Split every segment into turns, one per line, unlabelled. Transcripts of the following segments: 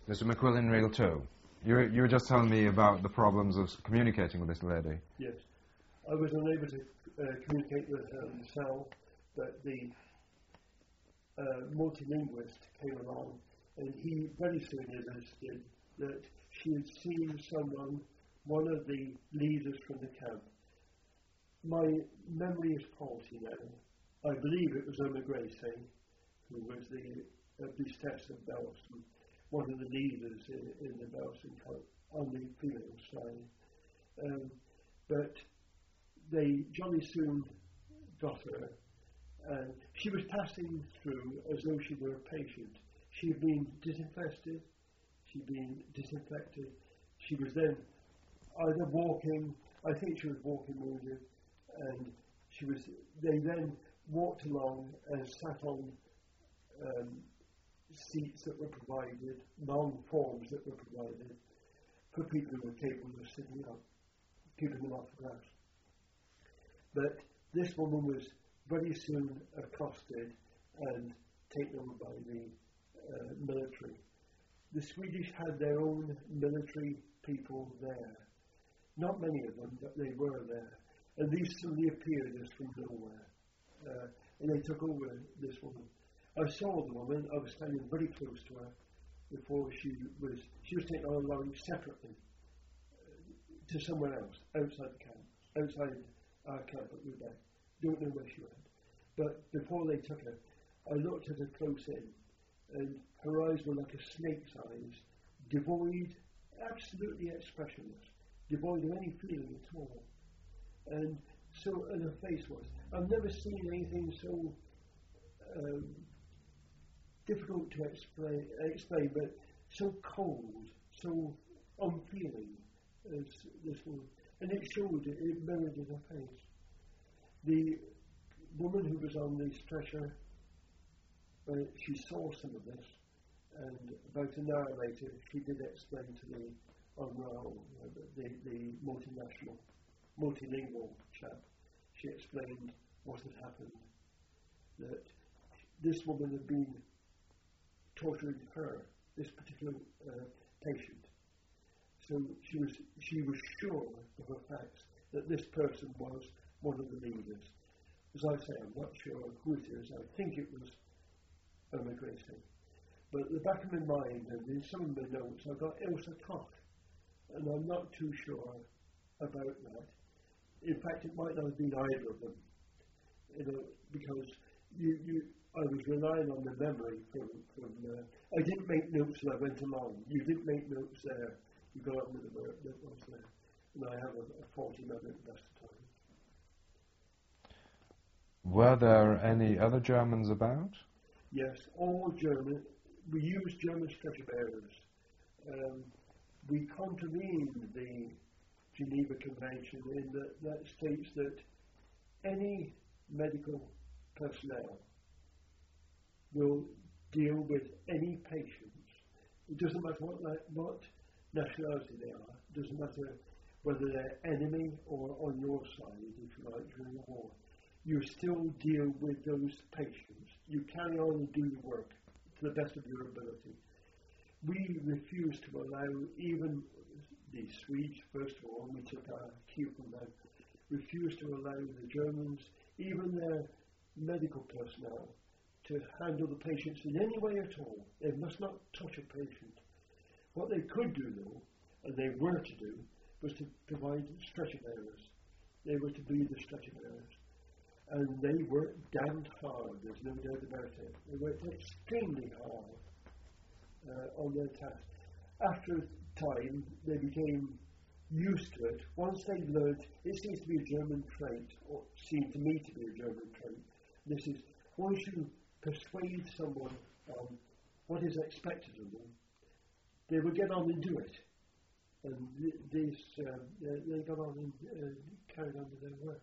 Mr. McQuillan Real too. You were just telling me about the problems of communicating with this lady.
Yes. I was unable to communicate with her myself, but the multilingualist came along, and he very soon insisted that she had seen someone, one of the leaders from the camp. My memory is faulty now. I believe it was Omar Gracie, who was the Beastess of Belston, one of the leaders in the Belston camp on the female side. But they jolly soon got her, and she was passing through as though she were a patient. She had been disinfested, she'd been disinfected. She was then either walking, I think she was walking wounded, and they then walked along and sat on seats that were provided, long forms that were provided for people who were capable of sitting up, keeping them off the grass. But this woman was very soon accosted and taken over by the military. The Swedish had their own military people there. Not many of them, but they were there. And these suddenly appeared as from nowhere. And they took over this woman. I saw the woman, I was standing very close to her before she was taken along separately to somewhere else, outside the camp, outside our camp at Lubeck. Don't know where she went. But before they took her, I looked at her close in, and her eyes were like a snake's eyes, devoid, absolutely expressionless, devoid of any feeling at all. And so, and her face was. I've never seen anything so difficult to explain, but so cold, so unfeeling as this woman. And it showed, it mirrored in her face. The woman who was on the stretcher, she saw some of this, and about an hour later, she did explain to me on the multilingual chap. She explained what had happened, that this woman had been torturing her, this particular patient. So she was sure of the facts that this person was one of the leaders. As I say, I'm not sure who it is. I think it was Omar Gracie. But at the back of my mind, and in some of my notes, I've got Ilse Koch, and I'm not too sure about that. In fact, it might not have been either of them, because I was relying on the memory from I didn't make notes as I went along. You didn't make notes there. You got on with the work that was there. And I have a faulty memory at the best of times.
Were there any other Germans about?
Yes, all German. We used German stretcher bearers. We contravened the Geneva Convention in that states that any medical personnel will deal with any patients. It doesn't matter what nationality they are. It doesn't matter whether they're enemy or on your side, if you like, during the war. You still deal with those patients. You carry on and do the work to the best of your ability. We refused to allow even the Swedes, first of all, we took our cue from them, refused to allow the Germans, even their medical personnel, to handle the patients in any way at all. They must not touch a patient. What they could do, though, and they were to do, was to provide stretcher bearers. They were to be the stretcher bearers. And they worked damned hard, there's no doubt about it. They worked extremely hard on their task. After time, they became used to it. Once they learned, it seems to be a German trait, or seemed to me to be a German trait. This is, once you persuade someone on what is expected of them, they will get on and do it. And they got on and carried on with their work.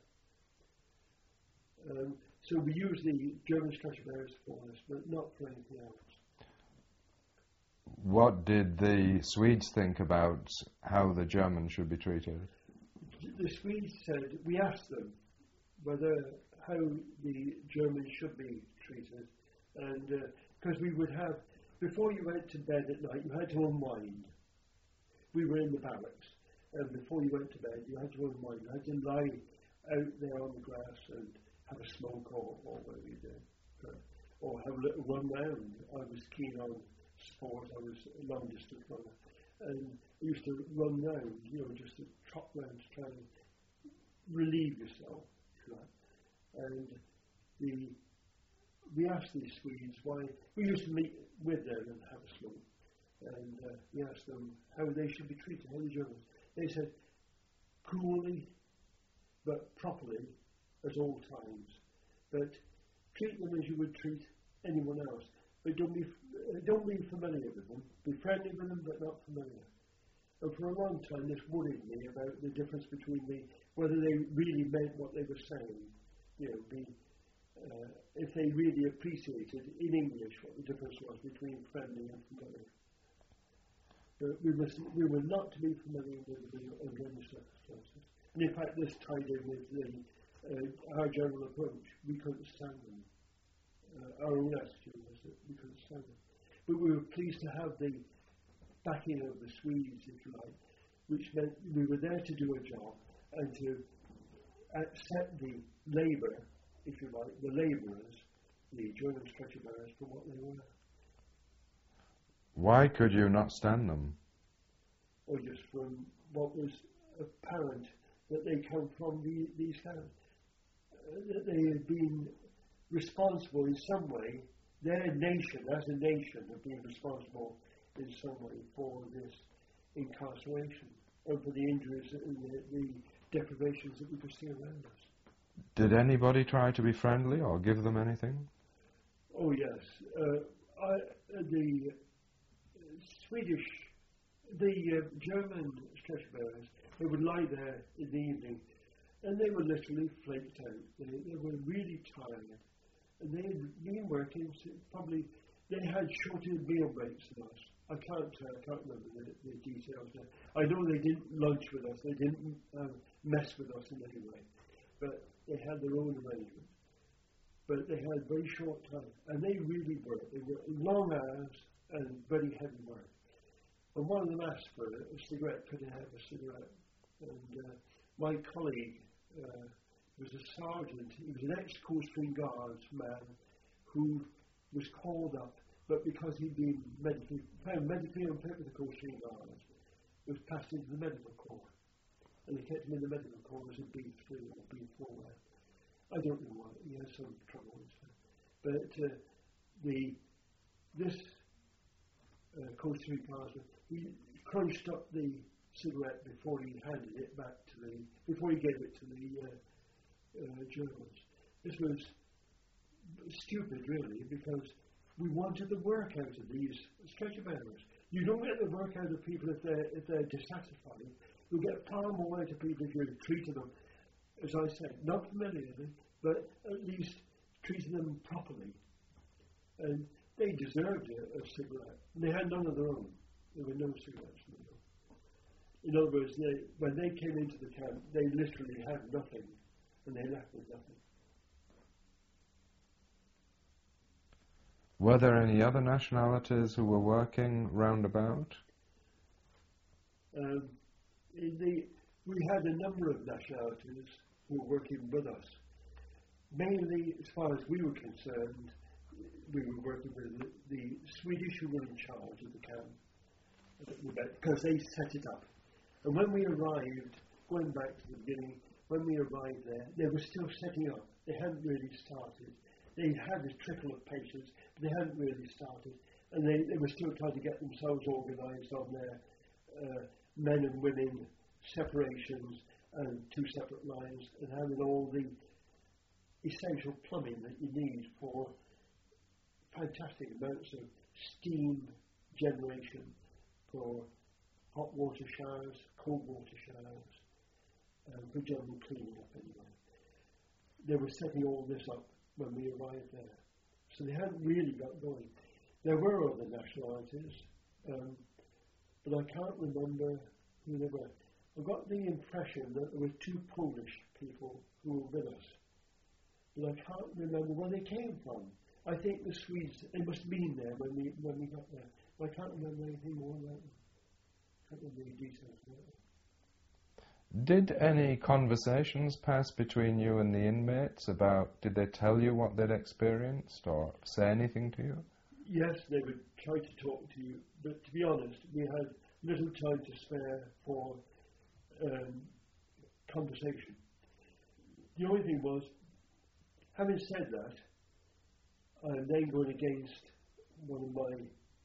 So we use the German stretcher bearers for this, but not for anything else.
What did the Swedes think about how the Germans should be treated?
The Swedes said, we asked them how the Germans should be treated, and because we would have before you went to bed at night, you had to unwind. We were in the barracks, and before you went to bed, you had to unwind. You had to lie out there on the grass and have a smoke or whatever you did, or have a little run round. I was keen on sport. I was a long distance runner, and I used to run round, just to trot round to try and relieve yourself. And we asked these Swedes why. We used to meet with them and have a smoke, and we asked them how they should be treated, how the Germans. They said, coolly but properly at all times, but treat them as you would treat anyone else. But don't be familiar with them. Be friendly with them, but not familiar. And for a long time, this worried me about the difference between whether they really meant what they were saying. If they really appreciated in English what the difference was between friendly and familiar. But we were not to be familiar with them under any circumstances. And in fact, this tied in with our general approach. We couldn't stand them. Our own attitude was that we couldn't stand them. But we were pleased to have the backing of the Swedes, if you like, which meant we were there to do a job and to accept the labour, if you like, the labourers, the German stretcher bearers, for what they were.
Why could you not stand them?
Or just from what was apparent, that they come from these towns. That they had been responsible in some way, their nation, as a nation, have been responsible in some way for this incarceration and for the injuries and the deprivations that we could see around us.
Did anybody try to be friendly or give them anything?
Oh yes, the German stretcher bearers, they would lie there in the evening, and they were literally flaked out. They were really tired, and they had been working. They had shorter meal breaks than us. I can't remember the details now. I know they didn't lunch with us. They didn't mess with us in any way, but they had their own arrangements. But they had very short time, and they really worked. They were long hours and very heavy work. And one of them asked for a cigarette. Could I have a cigarette? And my colleague was a sergeant. He was an ex-Coldstream Guards man who was called up, but because he'd been found medically unfit with the Coldstream Guards, was passed into the medical corps. And they kept him in the medical corps as a B3 or B4. I don't know why. He had some trouble with it. But this Coldstream Guards, he crunched up the cigarette before he handed it back before he gave it to the Germans. This was stupid, really, because we wanted the work out of these stretcher bearers. You don't get the work out of people if they're dissatisfied. You'll get far more out of people if you treated them, as I said, not familiarly, but at least treating them properly. And they deserved a cigarette. And they had none of their own. There were no cigarettes in them. In other words, when they came into the camp, they literally had nothing, and they left with nothing.
Were there any other nationalities who were working round about?
We had a number of nationalities who were working with us. Mainly, as far as we were concerned, we were working with the Swedish who were in charge of the camp, because they set it up. And when we arrived, going back to the beginning, when we arrived there, they were still setting up. They hadn't really started. They had a trickle of patients, but they hadn't really started. And they were still trying to get themselves organised on their men and women separations and two separate lines, and having all the essential plumbing that you need for fantastic amounts of steam generation for hot water showers, cold water showers, and for general cleaning up anyway. They were setting all this up when we arrived there. So they hadn't really got going. There were other nationalities, but I can't remember who they were. I got the impression that there were two Polish people who were with us, but I can't remember where they came from. I think the Swedes, they must have been there when we got there. I can't remember anything more about them. Can't remember any details about them.
Did any conversations pass between you and the inmates about, did they tell you what they'd experienced or say anything to you?
Yes, they would try to talk to you, but to be honest, we had little time to spare for conversation. The only thing was, having said that, I'm then going against one of my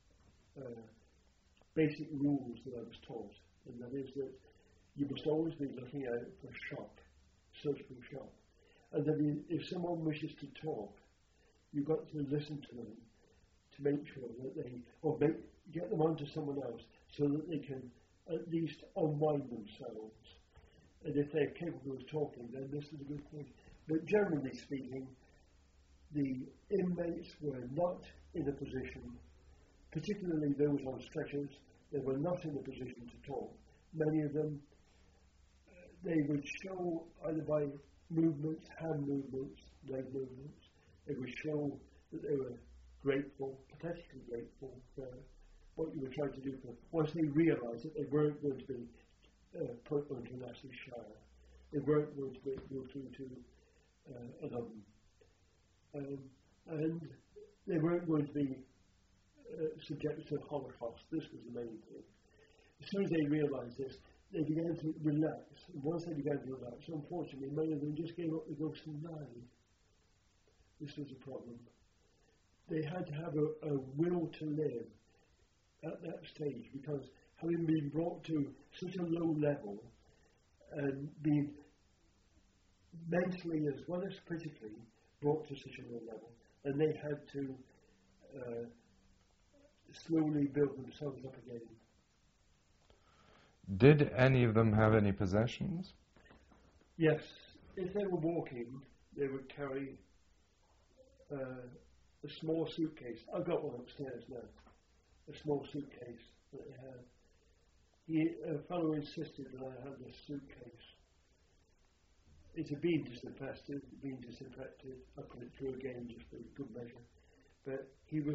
basic rules that I was taught, and that is that you must always be looking out for shock, surgical shock. And then if someone wishes to talk, you've got to listen to them to make sure that get them onto someone else so that they can at least unwind themselves. And if they're capable of talking, then this is a good thing. But generally speaking, the inmates were not in a position, particularly those on stretchers, they were not in a position to talk. Many of them, they would show either by movements, hand movements, leg movements, they would show that they were grateful, pathetically grateful for what you were trying to do for them. Once they realised that they weren't going to be put onto an acid shower, they weren't going to go through to an oven, and they weren't going to be subjected to the Holocaust. This was the main thing. As soon as they realised this, they began to relax. And once they began to relax, unfortunately, many of them just gave up the ghost and died. This was a problem. They had to have a will to live at that stage, because having been brought to such a low level and being mentally as well as physically brought to such a low level, and they had to slowly build themselves up again.
Did any of them have any possessions?
Yes. If they were walking, they would carry a small suitcase. I've got one upstairs now. A small suitcase that they had. A fellow insisted that I had this suitcase. It had been disinfected. I put it through again just for good measure. But he was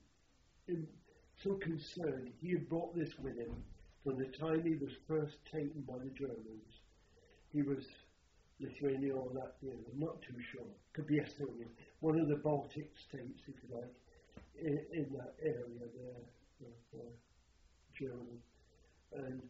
so concerned. He had brought this with him from the time he was first taken by the Germans. He was Lithuania or Latvia, I'm not too sure. Could be Estonia. One of the Baltic states, if you like, in that area there of Germany. And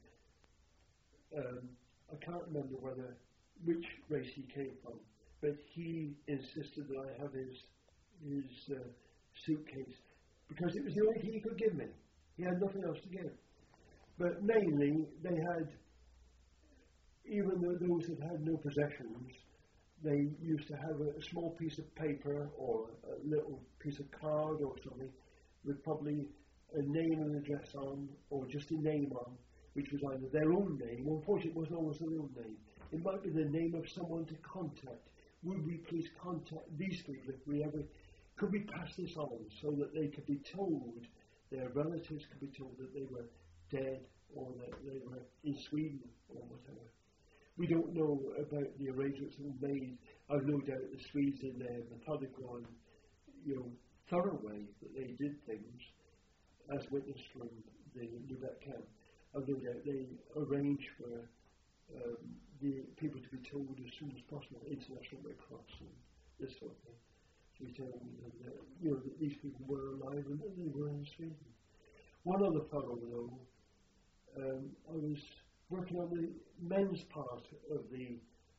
I can't remember which race he came from, but he insisted that I have his suitcase, because it was the only thing he could give me. He had nothing else to give. But mainly, they had, even though those that had no possessions, they used to have a small piece of paper or a little piece of card or something with probably a name and address on, or just a name on, which was either their own name, or unfortunately it wasn't always their own name. It might be the name of someone to contact. Would we please contact these people if we ever, could we pass this on so that they could be told, their relatives could be told that they were dead, or that they were in Sweden, or whatever. We don't know about the arrangements that were made. I've no doubt the Swedes in their methodical and thorough way that they did things, as witnessed from the Lubeck camp. I've no doubt they arranged for the people to be told as soon as possible, International Red Cross and this sort of thing, to be told that these people were alive and that they were in Sweden. One other fellow, though, I was working on the men's part of the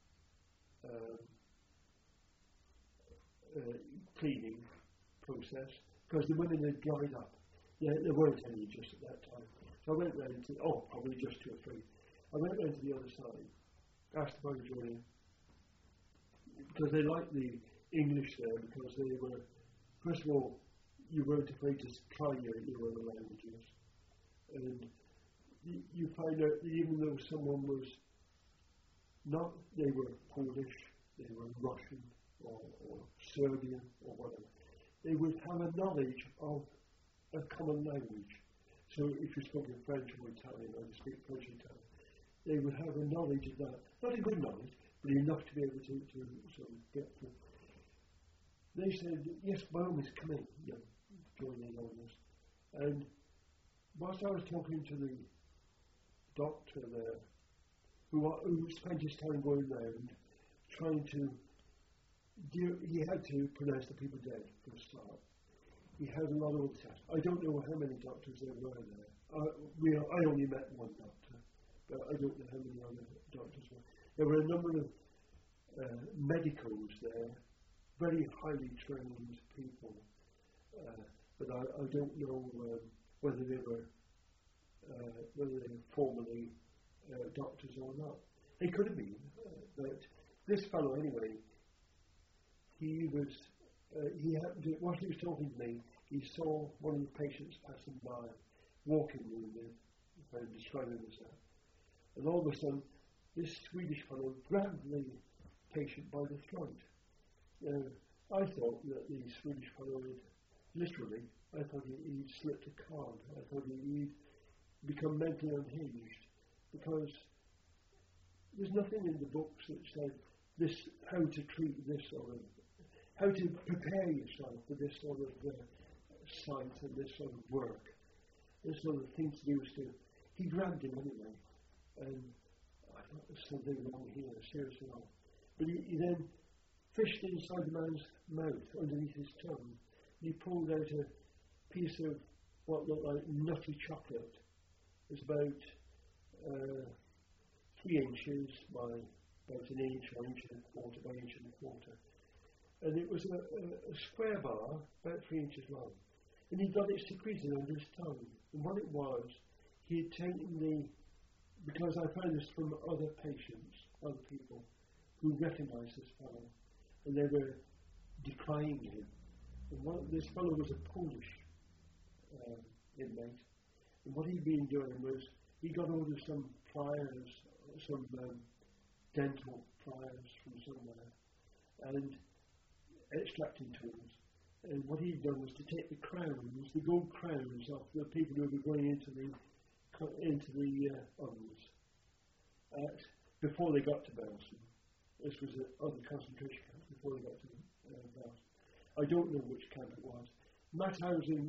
cleaning process, because the women had dried up. There weren't any just at that time. So I went round to, probably just 2 or 3. I went round to the other side, asked if I could join in, because they liked the English there, because they were, first of all, you weren't afraid to try your other languages. And you find out that even though someone was not, they were Polish, they were Russian, or Serbian, or whatever, they would have a knowledge of a common language. So if you spoke in French or Italian, or you speak French or Italian, they would have a knowledge of that. Not a good knowledge, but enough to be able to sort of get to. they said, yes, by all means, come in, join in on this. And whilst I was talking to the doctor there, who spent his time going round trying to he had to pronounce the people dead for a start. He had a lot of other tests. I don't know how many doctors there were there. I only met one doctor, but I don't know how many other doctors were. There were a number of medicals there, very highly trained people, but I don't know whether they were formerly doctors or not. They could have been, but this fellow anyway, he happened to, whilst he was talking to me, he saw one of the patients passing by, walking wounded, if I'm describing this now. And all of a sudden, this Swedish fellow grabbed the patient by the throat. I thought that the Swedish fellow had, literally, I thought he'd slipped a card. I thought he'd become mentally unhinged, because there's nothing in the books that said this, how to treat this sort of, how to prepare yourself for this sort of sight and this sort of work, this sort of thing to do. He grabbed him anyway, and I thought there's something wrong here, seriously wrong. But he then fished inside the man's mouth, underneath his tongue, and he pulled out a piece of what looked like nutty chocolate. It was about 3 inches by about an inch, or inch and a quarter by inch and a quarter. And it was a square bar, about 3 inches long. And he got it secreted under his tongue. And what it was, he had taken because I found this from other patients, other people, who recognized this fellow, and they were decrying him. And this fellow was a Polish inmate. And what he'd been doing was, he got hold of some pliers, some dental pliers from somewhere, and extracting tools. And what he'd done was to take the crowns, the gold crowns, off the people who were going into the ovens before they got to Belsen. This was other concentration camps before they got to Belsen. I don't know which camp it was. Mauthausen,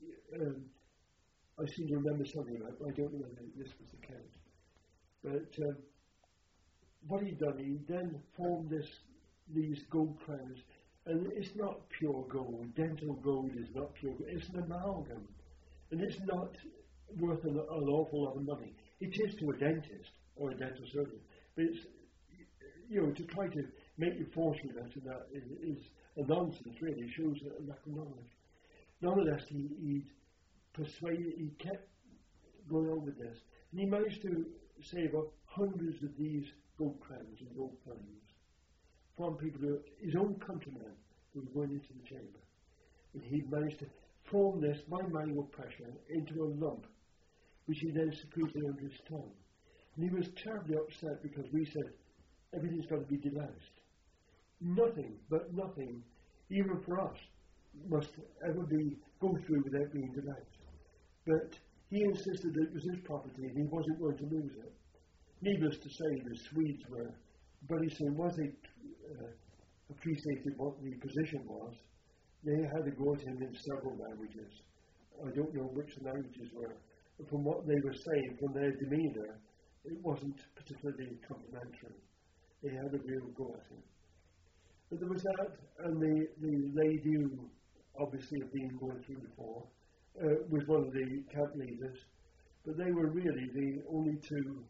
I seem to remember something about it, but I don't know whether this was the case. But what he'd done, he then formed these gold crowns, and it's not pure gold. Dental gold is not pure gold. It's an amalgam, and it's not worth an awful lot of money. It is to a dentist or a dental surgeon, but it's, to try to make your fortune out of that is a nonsense, really. It shows a lack of knowledge. Nonetheless, he kept going on with this, and he managed to save up hundreds of these gold crowns and gold coins from people his own countrymen who were going into the chamber. And he managed to form this by manual pressure into a lump, which he then secreted under his tongue. And he was terribly upset because we said, everything's got to be deloused. Nothing, even for us, must ever go through without being deloused. But he insisted that it was his property and he wasn't going to lose it. Needless to say, the Swedes were, but he said, once they appreciated what the position was, they had to go to him in several languages. I don't know which the languages were. But from what they were saying, from their demeanour, it wasn't particularly complimentary. They had a real go at him. But there was that, and the lady who obviously had been going through before was one of the camp leaders, but they were really the only two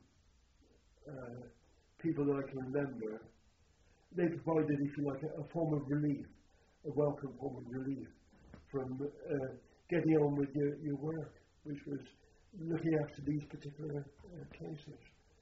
people that I can remember. They provided, if you like, a form of relief, a welcome form of relief from getting on with your work, which was looking after these particular cases.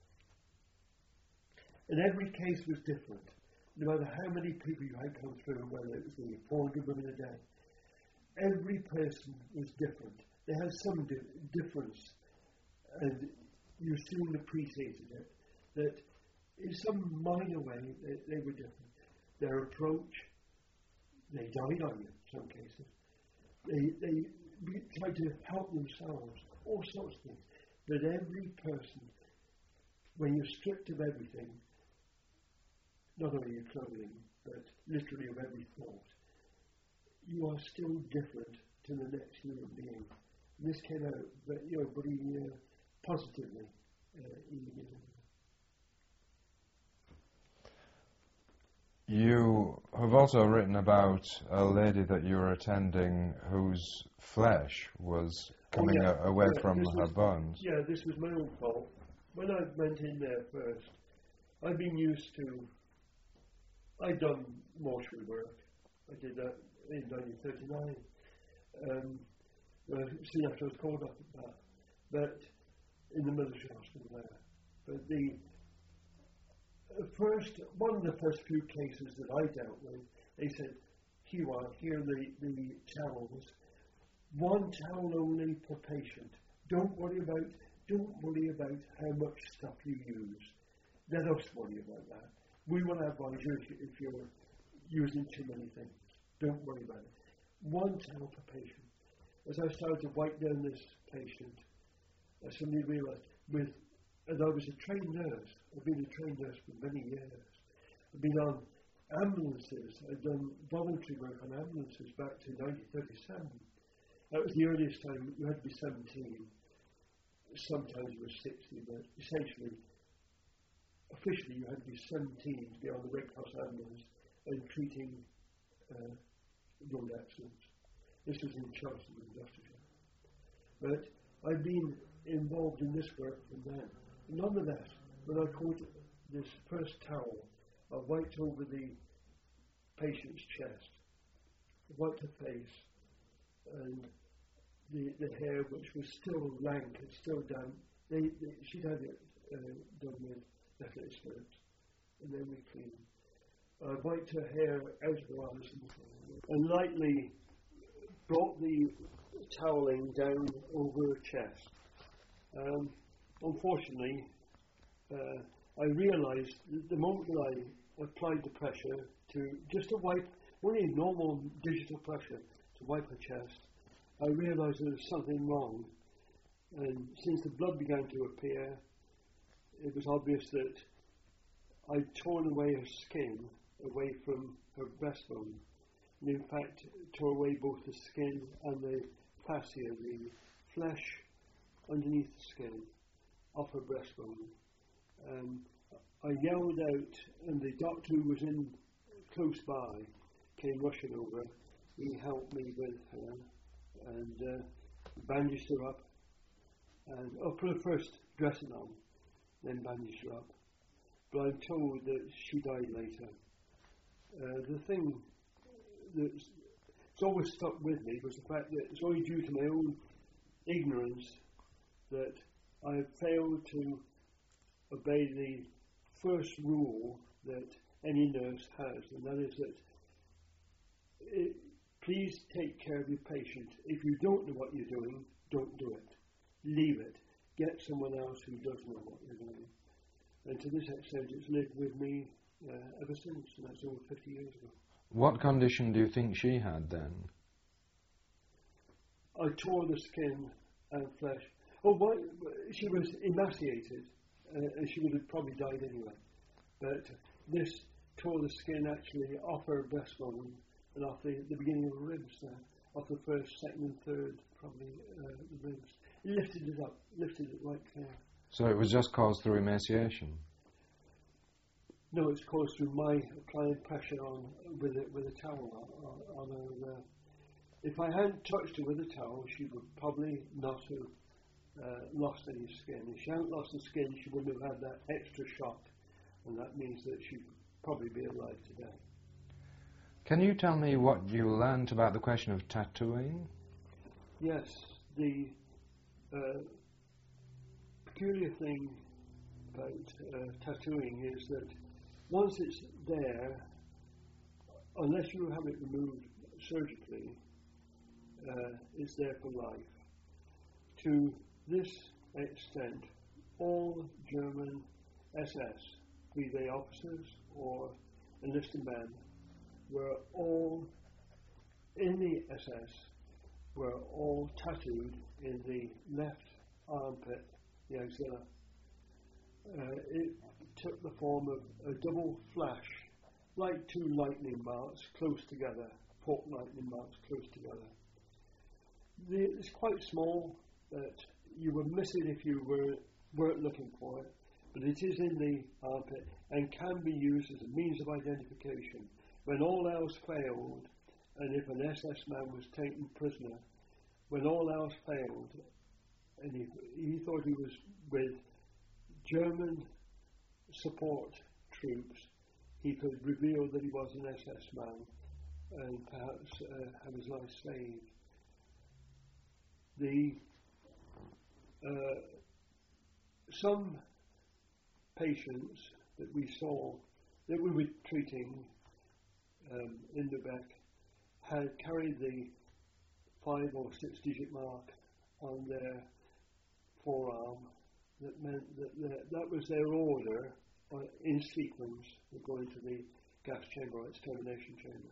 And every case was different. No matter how many people you had come through, whether it was the 400 women a day, every person was different. They had some difference, and you soon appreciated it, that in some minor way they were different. Their approach, they died on you in some cases. They tried to help themselves, all sorts of things. But every person, when you're stripped of everything, not only your clothing, but literally of every thought, you are still different to the next human being. And this came out very positively in the beginning.
You have also written about a lady that you were attending whose flesh was coming away from her bones.
Yeah, this was my own fault. When I went in there first, I'd been used to, I'd done mortuary work. I did that in 1939. Soon after I was called up at that. But in the military hospital there. But one of the first few cases that I dealt with, they said, here are the towels. One towel only per patient. Don't worry about how much stuff you use. Let us worry about that. We will advise you if you're using too many things. Don't worry about it. One towel per patient. As I started to wipe down this patient, I suddenly realised, and I was a trained nurse. I've been a trained nurse for many years. I've been on ambulances. I've done voluntary work on ambulances back to 1937. That was the earliest time you had to be 17. Sometimes you were 60, but essentially, officially you had to be 17 to be on the Red Cross ambulance and treating road accidents. This was in Charleston, Industrial. But I've been involved in this work from then. Nonetheless, when I caught this first towel, I wiped over the patient's chest, wiped her face, and the hair, which was still lank and still damp, she'd had it done with methylated spirits, and then we cleaned. I wiped her hair out of her eyes and lightly brought the toweling down over her chest. Unfortunately, I realised the moment that I applied the pressure to wipe, only normal digital pressure to wipe her chest, I realised there was something wrong. And since the blood began to appear, it was obvious that I'd torn away her skin away from her breastbone. And in fact, tore away both the skin and the fascia, the flesh underneath the skin, off her breastbone. I yelled out, and the doctor who was in close by came rushing over. He helped me with her and bandaged her up, and put her first dressing on, then bandaged her up. But I'm told that she died later. The thing that's always stuck with me was the fact that it's only due to my own ignorance that I have failed to obey the first rule that any nurse has, and that is that please take care of your patient. If you don't know what you're doing, don't do it. Leave it. Get someone else who does know what you're doing. And to this extent, it's lived with me ever since, and that's over 50 years ago.
What condition do you think she had then?
I tore the skin and flesh. She was emaciated, and she would have probably died anyway. But this tore the skin actually off her breastbone and off the beginning of her ribs there, off the first, second and third, probably the ribs. Lifted it right clear.
So it was just caused through emaciation?
No, it's caused through my applying pressure with a towel on her. If I hadn't touched her with a towel, she would probably not have lost any skin. If she hadn't lost the skin, she wouldn't have had that extra shock, and that means that she'd probably be alive today.
Can you tell me what you learnt about the question of tattooing?
Yes, the peculiar thing about tattooing is that once it's there, unless you have it removed surgically, it's there for life. To this extent, all German SS, be they officers or enlisted men, were all in the SS, were all tattooed in the left armpit, the axilla. It took the form of a double flash, like two lightning marks close together fortnightly marks close together. It's quite small, but you would miss it if you weren't looking for it. But it is in the armpit and can be used as a means of identification. When all else failed, and if an SS man was taken prisoner, when all else failed, and he thought he was with German support troops, he could reveal that he was an SS man and perhaps have his life saved. Some patients that we saw, that we were treating in Lubeck, had carried the 5 or 6 digit mark on their forearm. That meant that was their order in sequence of going to the gas chamber or extermination chamber.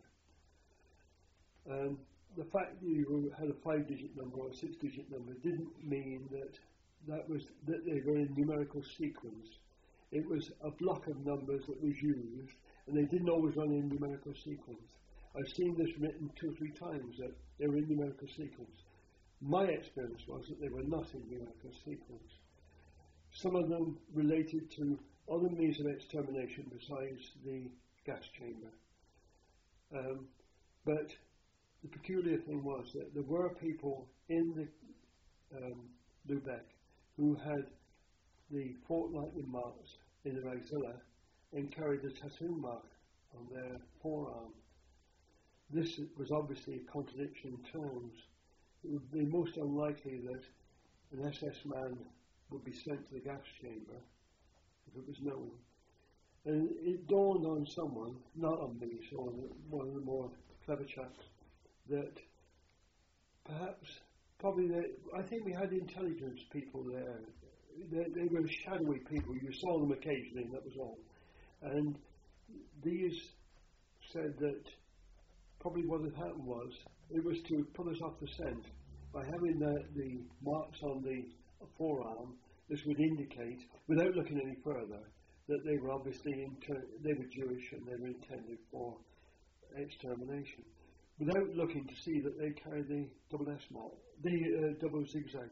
The fact that you had a 5 digit number or a 6 digit number didn't mean that they were in numerical sequence. It was a block of numbers that was used, and they didn't always run in numerical sequence. I've seen this written 2 or 3 times that they were in numerical sequence. My experience was that they were not in numerical sequence. Some of them related to other means of extermination besides the gas chamber. But the peculiar thing was that there were people in the Lubeck who had the fortnightly marks in their axilla and carried a tattoo mark on their forearm. This was obviously a contradiction in terms. It would be most unlikely that an SS man would be sent to the gas chamber if it was known. And it dawned on someone, not on me, so on one of the more clever chaps, that perhaps, I think we had intelligence people there. They were shadowy people. You saw them occasionally, and that was all. And these said that probably what had happened was, it was to put us off the scent. By having the marks on the forearm, this would indicate, without looking any further, that they were obviously they were Jewish and they were intended for extermination. Without looking to see that they carried the double S mark, the double zigzag.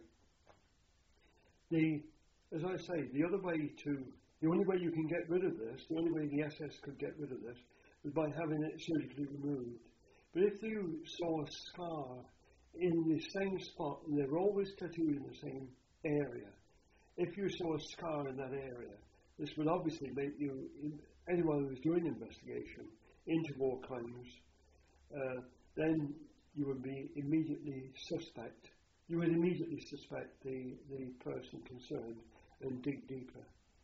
As I say, the only way you can get rid of this, the only way the SS could get rid of this, was by having it surgically removed. But if you saw a scar in the same spot, and they were always tattooed in the same area, if you saw a scar in that area, this would obviously make you, anyone who was doing investigation into war crimes, then you would be immediately suspect. You would immediately suspect the person concerned and dig deeper.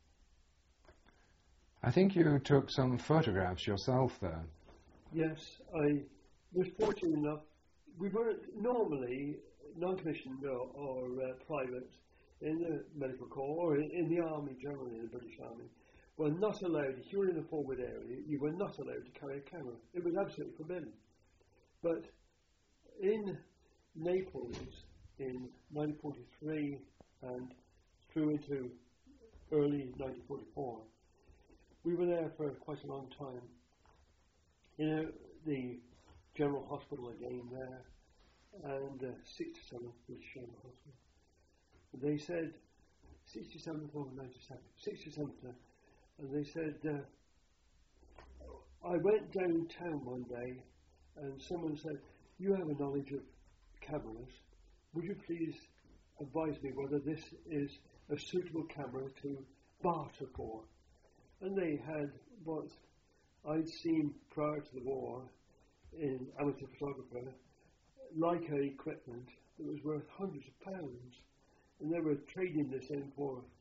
I think you took some photographs yourself there.
Yes, I was fortunate enough. We weren't normally non-commissioned or private in the medical corps or in the army generally, in the British Army, were not allowed, if you were in the forward area, you were not allowed to carry a camera. It was absolutely forbidden. But in Naples in 1943 and through into early 1944, we were there for quite a long time. The General Hospital again there, and 67th British General Hospital. They said, 67th or 97th, 67th, and they said, I went downtown one day and someone said, you have a knowledge of cameras, would you please advise me whether this is a suitable camera to barter for? And they had what I'd seen prior to the war in amateur photographer, Leica equipment that was worth hundreds of pounds, and they were trading this in for